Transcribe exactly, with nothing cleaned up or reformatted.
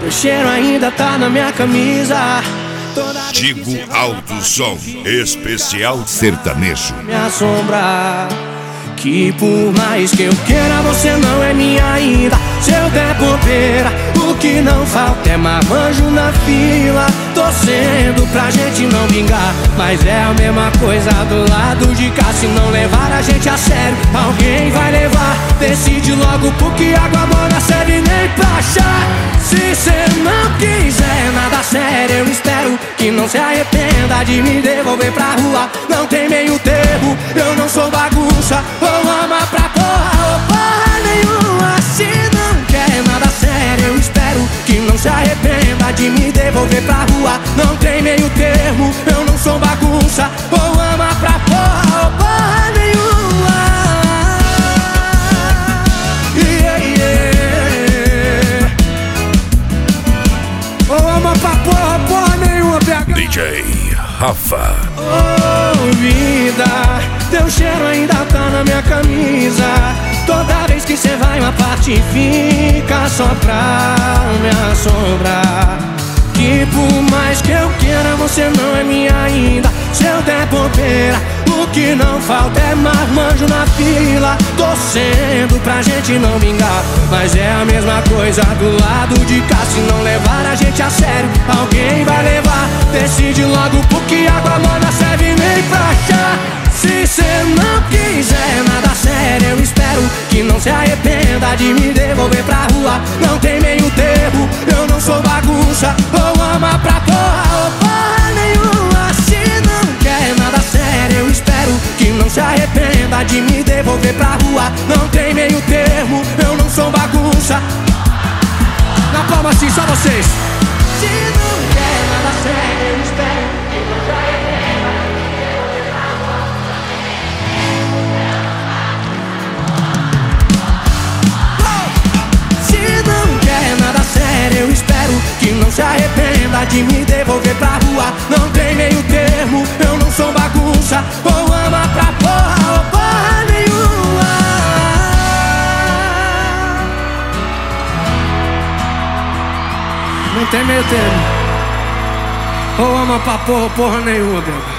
Teu cheiro ainda tá na minha camisa. Tigo Alto Som, especial sertanejo. Me assombra que por mais que eu queira, você não é minha ainda. Se eu der bobeira, o que não falta é marmanjo na fila, torcendo pra gente não vingar. Mas é a mesma coisa do lado de cá. Se não levar a gente a sério, alguém vai levar. Decide logo, porque água morna serve nem pra chá. Se cê não quiser nada sério, eu espero que não se arrependa de me devolver pra rua. Não tem meio termo, eu não sou bagunça. Ou ama pra porra ou porra nenhuma. Se não quer nada sério, eu espero que não se arrependa de me devolver pra rua. Não tem meio termo, eu não sou bagunça. Ou ama pra porra ou porra nenhuma. Yeah, yeah. Ou ama pra porra, porra nenhuma, B H. D J Rafa. Oh vida, teu cheiro ainda tá na minha camisa. Toda vez que cê vai uma parte fica só pra me assombrar. Que por mais que eu queira, você não é minha ainda. Se eu der bobeira, o que não falta é marmanjo na fila, torcendo pra gente não vingar. Mas é a mesma coisa do lado de cá. Se não levar a gente a sério, alguém vai levar. Decide logo, porque água morna serve nem pra chá. Se cê não quiser nada sério, eu espero que não se arrependa de me devolver pra rua. Não tem meio termo, eu não sou bagunça. Ou ama pra porra ou porra nenhuma. Se não quer nada sério, eu espero que não se arrependa de me devolver pra rua. Não tem meio termo, eu não sou bagunça. Na palma assim, só vocês. Se não quer nada sério, eu espero que não se arrependa de me devolver pra rua. Se não quer nada sério, eu espero que não se arrependa de me devolver pra rua. Não tem meio termo, eu não sou bagunça. Ou ama pra porra ou porra nenhuma. Não tem meio termo. Ou ama pra porra ou porra nenhuma, Deus.